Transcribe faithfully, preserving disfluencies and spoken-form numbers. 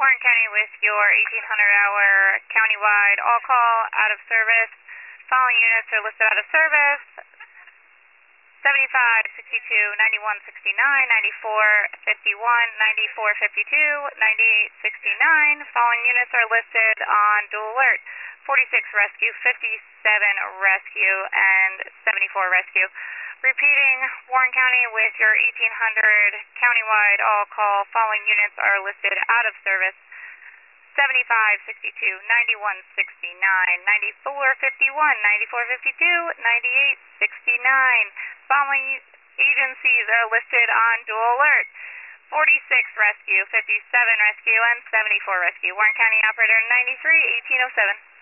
Warren County with your eighteen hundred hour countywide all call out of service. Following units are listed out of service. seventy-five, sixty-two, ninety-one, sixty-nine, ninety-four, fifty-one, ninety-four, fifty-two, ninety-eight, sixty-nine. Following units are listed on dual alert. forty-six rescue, fifty-seven rescue, and seventy-four rescue. Repeating, Warren County with your eighteen hundred countywide all call. Following units are listed out of service. seventy-five, sixty-two, ninety-one, sixty-nine, ninety-four, fifty-one, ninety-four, fifty-two, ninety-eight, sixty-nine. Following agencies are listed on dual alert. forty-six rescue, fifty-seven rescue, and seventy-four rescue. Warren County operator ninety-three, eighteen oh seven.